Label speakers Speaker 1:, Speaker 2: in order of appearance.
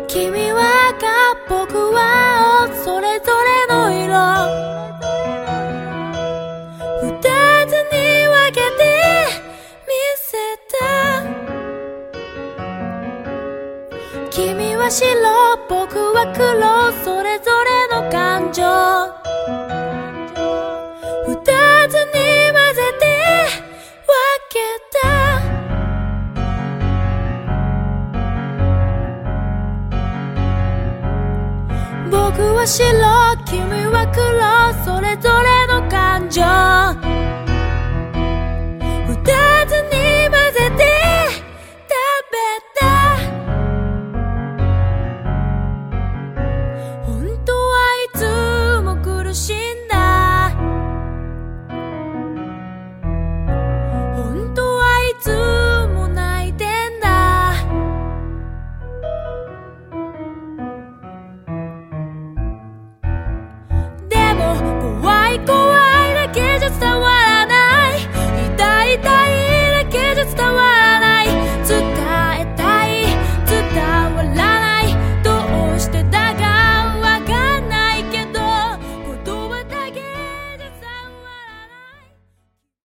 Speaker 1: 君は赤、僕は青、それぞれの色二つに分けて見せた。君は白、僕は黒、それぞれの感情二つに混ぜて分けた。僕は白、君は黒、